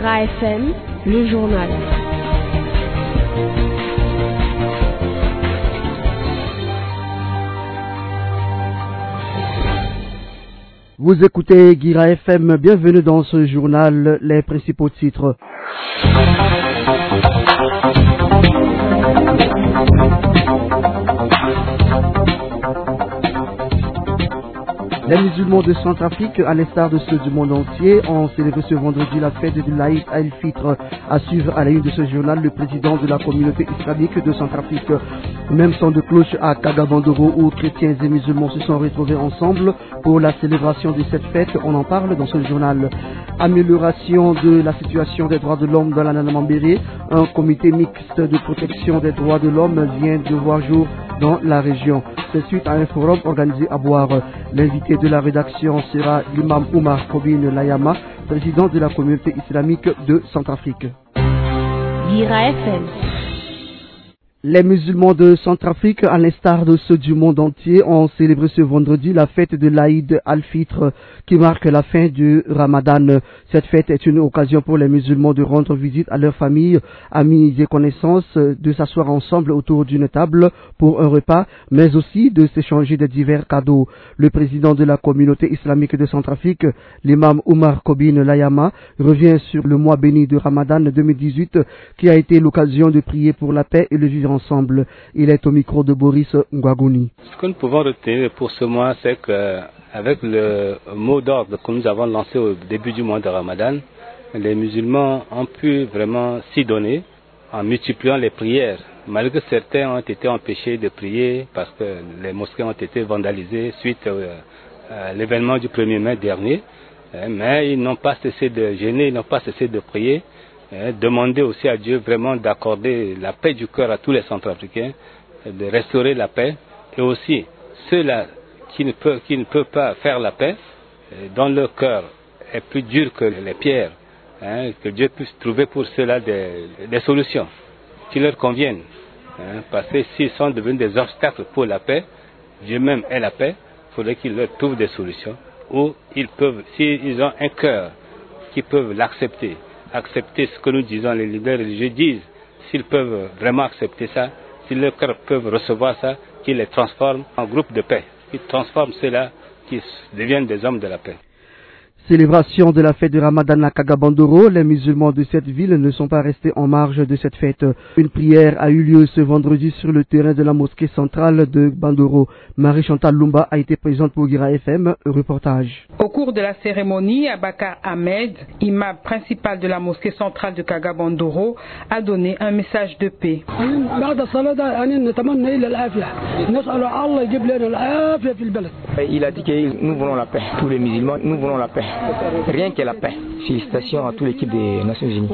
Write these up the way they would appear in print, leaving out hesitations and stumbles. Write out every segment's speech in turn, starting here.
Guira FM, le journal. Vous écoutez Guira FM, bienvenue dans ce journal, les principaux titres. Les musulmans de Centrafrique, à l'instar de ceux du monde entier, ont célébré ce vendredi la fête de l'Aïd al-Fitr. À suivre à la une de ce journal, le président de la communauté islamique de Centrafrique. Même son de cloche à Kagabandoro, où chrétiens et musulmans se sont retrouvés ensemble pour la célébration de cette fête. On en parle dans ce journal. Amélioration de la situation des droits de l'homme dans la Nanamambéré. Un comité mixte de protection des droits de l'homme vient de voir jour dans la région. C'est suite à un forum organisé à Boire. L'invité de la rédaction sera l'imam Oumar Kobine Layama, président de la communauté islamique de Centrafrique. Guira FM. Les musulmans de Centrafrique, à l'instar de ceux du monde entier, ont célébré ce vendredi la fête de l'Aïd al-Fitr qui marque la fin du Ramadan. Cette fête est une occasion pour les musulmans de rendre visite à leurs familles, amis et connaissances, de s'asseoir ensemble autour d'une table pour un repas, mais aussi de s'échanger de divers cadeaux. Le président de la communauté islamique de Centrafrique, l'imam Oumar Kobine Layama, revient sur le mois béni de Ramadan 2018 qui a été l'occasion de prier pour la paix et le vivre ensemble. Il est au micro de Boris Ngwagouni. Ce que nous pouvons retenir pour ce mois, c'est qu'avec le mot d'ordre que nous avons lancé au début du mois de Ramadan, les musulmans ont pu vraiment s'y donner en multipliant les prières. Malgré que certains ont été empêchés de prier parce que les mosquées ont été vandalisées suite à l'événement du 1er mai dernier, mais ils n'ont pas cessé de jeûner, ils n'ont pas cessé de prier. Demander aussi à Dieu vraiment d'accorder la paix du cœur à tous les Centrafricains, de restaurer la paix, et aussi ceux-là qui ne peuvent pas faire la paix, dont le cœur est plus dur que les pierres, que Dieu puisse trouver pour ceux-là des solutions qui leur conviennent, parce que s'ils sont devenus des obstacles pour la paix, Dieu même est la paix, il faudrait qu'ils leur trouvent des solutions, où ils peuvent, s'ils ont un cœur qui peuvent l'accepter, accepter ce que nous disons, les leaders religieux disent, s'ils peuvent vraiment accepter ça, si leurs cœurs peuvent recevoir ça, qu'ils les transforment en groupe de paix, qu'ils transforment ceux-là qui deviennent des hommes de la paix. Célébration de la fête de Ramadan à Kagabandoro, les musulmans de cette ville ne sont pas restés en marge de cette fête. Une prière a eu lieu ce vendredi sur le terrain de la mosquée centrale de Bandoro. Marie-Chantal Lumba a été présente pour Guira FM, reportage. Au cours de la cérémonie, Abakar Ahmed, imam principal de la mosquée centrale de Kagabandoro, a donné un message de paix. Il a dit que nous voulons la paix, tous les musulmans, nous voulons la paix. Rien que la paix. Félicitations à toute l'équipe des Nations Unies.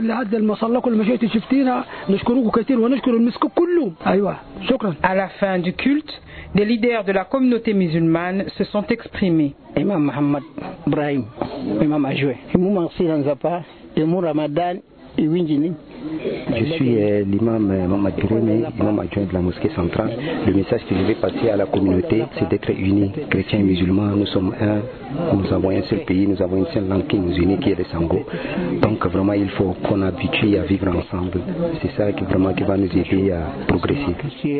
À la fin du culte, des leaders de la communauté musulmane se sont exprimés. Imam Mohamed Brahim, Imam Ajoué, Imam Siranzapa, Imam Ramadan, Je suis l'imam Mohamed Bireme, imam adjoint de la mosquée centrale. Le message que je vais passer à la communauté, c'est d'être unis, chrétiens et musulmans. Nous sommes un, nous avons un seul pays, nous avons une seule langue qui nous unit, qui est le Sango. Donc vraiment, il faut qu'on habitue à vivre ensemble. C'est ça qui vraiment qui va nous aider à progresser. Je suis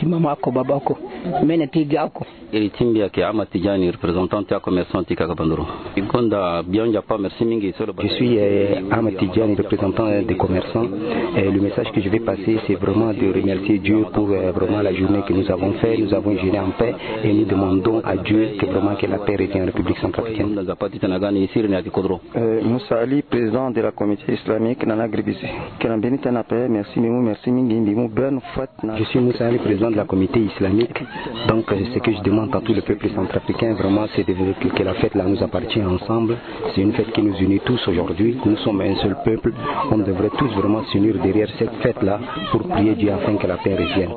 Ahmad Tidjani, représentant des commerçants. Et le message que je vais passer, c'est vraiment de remercier Dieu pour vraiment la journée que nous avons faite. Nous avons jeûné en paix et nous demandons à Dieu que vraiment que la paix revienne en République centrafricaine. Moussa Ali, président de la communauté islamique Nana Gribisi. Je suis Moussa Ali, président de la communauté islamique. Donc ce que je demande à tout le peuple centrafricain, vraiment, c'est que la fête là nous appartient ensemble. C'est une fête qui nous unit tous aujourd'hui. Nous sommes un seul peuple. On devrait tous vraiment vraiment s'unir derrière cette fête-là pour prier Dieu afin que la paix revienne.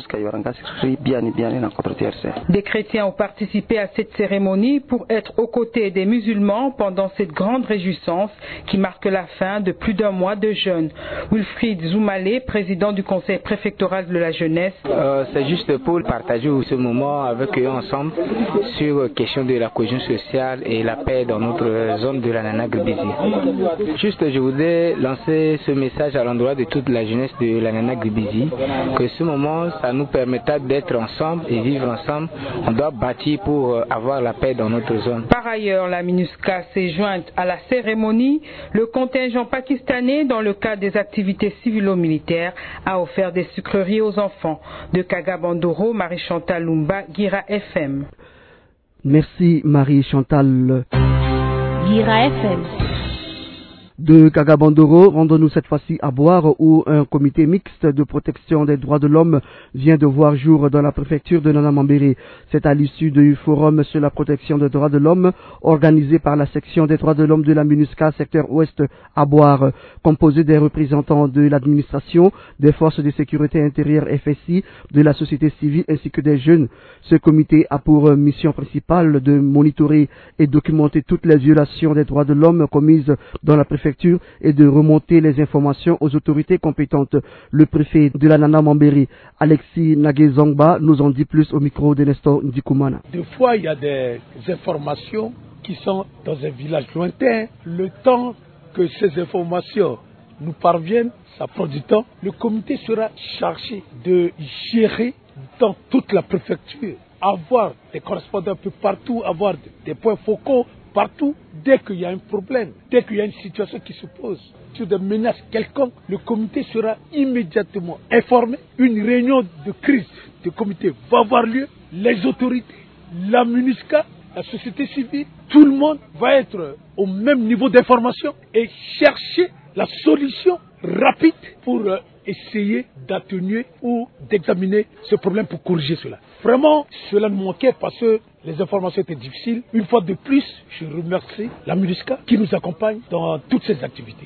Des chrétiens ont participé à cette cérémonie pour être aux côtés des musulmans pendant cette grande réjouissance qui marque la fin de plus d'un mois de jeûne. Wilfried Zoumalé, président du conseil préfectoral de la jeunesse. C'est juste pour partager ce moment avec eux ensemble sur la question de la cohésion sociale et la paix dans notre zone de la Nana Gbisi. Juste, je voudrais lancer ce message à l'endroit de toute la jeunesse de la Nana Gbisi, que ce moment, ça nous permettra d'être ensemble et vivre ensemble. On doit bâtir pour avoir la paix dans notre zone. Par ailleurs, la MINUSCA s'est jointe à la cérémonie. Le contingent pakistanais, dans le cadre des activités civilo-militaires, a offert des sucreries aux enfants. De Kagabandoro, Marie-Chantal Lumba, Guira FM. Merci Marie-Chantal. Guira FM. De Kagabandoro, rendons-nous cette fois-ci à Boire où un comité mixte de protection des droits de l'homme vient de voir jour dans la préfecture de Nanamambéré. C'est à l'issue du forum sur la protection des droits de l'homme organisé par la section des droits de l'homme de la MINUSCA secteur ouest à Boire, composé des représentants de l'administration, des forces de sécurité intérieure FSI, de la société civile ainsi que des jeunes. Ce comité a pour mission principale de monitorer et documenter toutes les violations des droits de l'homme commises dans la préfecture et de remonter les informations aux autorités compétentes. Le préfet de la Nanamambéré, Alexis Nagezongba, nous en dit plus au micro de Nestor Ndikoumana. Des fois, il y a des informations qui sont dans un village lointain. Le temps que ces informations nous parviennent, ça prend du temps. Le comité sera chargé de gérer dans toute la préfecture, avoir des correspondants un peu partout, avoir des points focaux partout. Dès qu'il y a un problème, dès qu'il y a une situation qui se pose sur des menaces quelconques, le comité sera immédiatement informé. Une réunion de crise du comité va avoir lieu. Les autorités, la MINUSCA, la société civile, tout le monde va être au même niveau d'information et chercher la solution rapide pour essayer d'atténuer ou d'examiner ce problème pour corriger cela. Vraiment, cela nous manquait parce que les informations étaient difficiles. Une fois de plus, je remercie la MINUSCA qui nous accompagne dans toutes ces activités.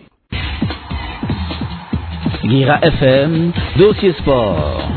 Guira FM, dossier sport.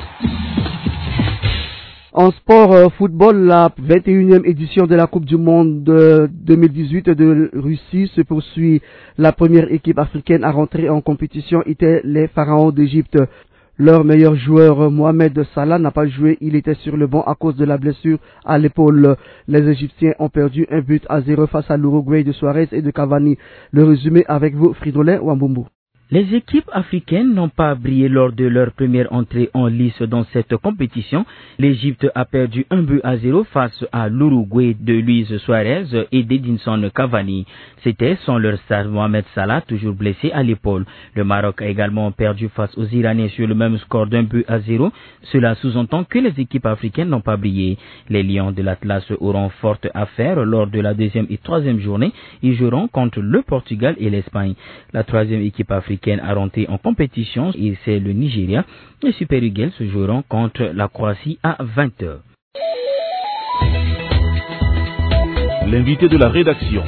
En sport football, la 21e édition de la Coupe du Monde 2018 de Russie se poursuit. La première équipe africaine à rentrer en compétition était les Pharaons d'Égypte. Leur meilleur joueur, Mohamed Salah, n'a pas joué. Il était sur le banc à cause de la blessure à l'épaule. Les Égyptiens ont perdu 1-0 face à l'Uruguay de Suarez et de Cavani. Le résumé avec vous, Fridolin Wambumbu. Les équipes africaines n'ont pas brillé lors de leur première entrée en lice dans cette compétition. L'Égypte a perdu 1-0 face à l'Uruguay de Luis Suarez et d'Edinson Cavani. C'était sans leur star Mohamed Salah, toujours blessé à l'épaule. Le Maroc a également perdu face aux Iraniens sur le même score d'1-0. Cela sous-entend que les équipes africaines n'ont pas brillé. Les Lions de l'Atlas auront forte affaire lors de la deuxième et troisième journée. Ils joueront contre le Portugal et l'Espagne. La troisième équipe africaine à rentrer en compétition et c'est le Nigeria. Les Super Eagles se joueront contre la Croatie à 20h. L'invité de la rédaction.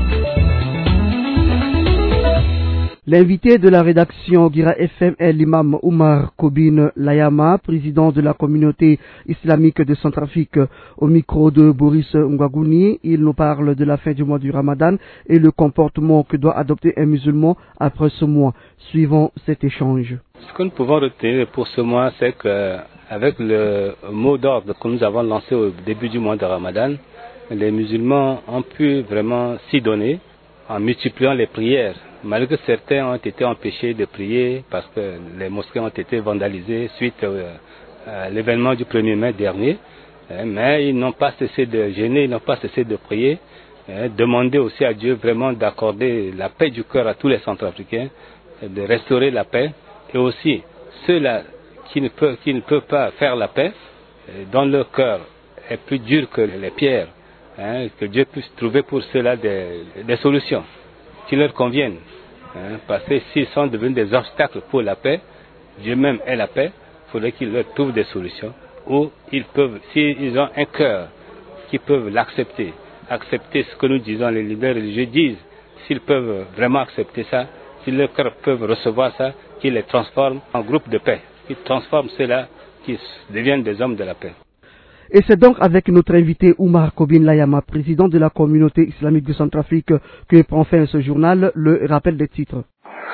L'invité de la rédaction Guira FM est l'imam Oumar Kobine Layama, président de la communauté islamique de Centrafrique. Au micro de Boris Ngwagouni, il nous parle de la fin du mois du Ramadan et le comportement que doit adopter un musulman après ce mois. Suivons cet échange. Ce que nous pouvons retenir pour ce mois, c'est qu'avec le mot d'ordre que nous avons lancé au début du mois de Ramadan, les musulmans ont pu vraiment s'y donner en multipliant les prières. Malgré que certains ont été empêchés de prier parce que les mosquées ont été vandalisées suite à l'événement du 1er mai dernier, mais ils n'ont pas cessé de gêner, ils n'ont pas cessé de prier, demander aussi à Dieu vraiment d'accorder la paix du cœur à tous les Centrafricains, de restaurer la paix, et aussi ceux-là qui ne peuvent pas faire la paix, dont leur cœur est plus dur que les pierres, que Dieu puisse trouver pour cela des solutions qui leur conviennent. Parce que s'ils sont devenus des obstacles pour la paix, Dieu même est la paix, il faudrait qu'ils leur trouvent des solutions. Ou ils peuvent, s'ils ont un cœur qui peuvent l'accepter, accepter ce que nous disons, les leaders religieux disent, s'ils peuvent vraiment accepter ça, si leurs cœurs peuvent recevoir ça, qu'ils les transforment en groupe de paix, qu'ils transforment ceux-là, qui deviennent des hommes de la paix. Et c'est donc avec notre invité Oumar Kobin Layama, président de la communauté islamique de Centrafrique, que prend fin ce journal. Le rappel des titres.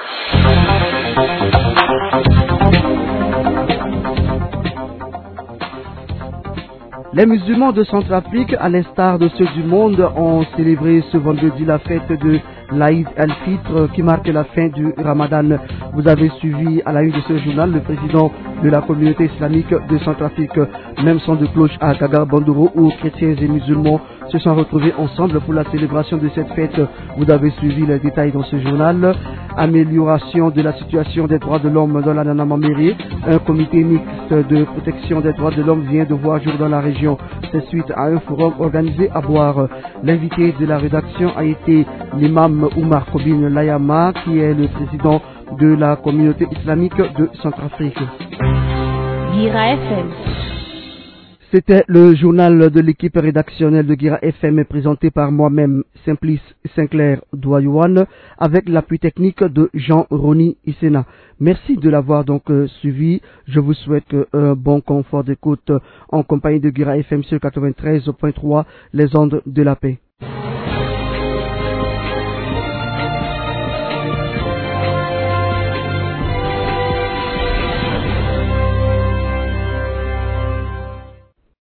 Les musulmans de Centrafrique, à l'instar de ceux du monde, ont célébré ce vendredi la fête de l'Aïd al-Fitr qui marque la fin du Ramadan. Vous avez suivi à la une de ce journal le président de la communauté islamique de Centrafrique. Même son de cloche à Kagar Bandoro où chrétiens et musulmans se sont retrouvés ensemble pour la célébration de cette fête. Vous avez suivi les détails dans ce journal. Amélioration de la situation des droits de l'homme dans la Nana Maméré. Un comité mixte de protection des droits de l'homme vient de voir jour dans la région. C'est suite à un forum organisé à Boire. L'invité de la rédaction a été l'imam Oumar Kobin Layama, qui est le président de la communauté islamique de Centrafrique. Guira FM. C'était le journal de l'équipe rédactionnelle de Guira FM présenté par moi-même, Simplice Sinclair Douayouane, avec l'appui technique de Jean-Rony Issena. Merci de l'avoir donc suivi. Je vous souhaite un bon confort d'écoute en compagnie de Guira FM sur 93.3, les ondes de la paix.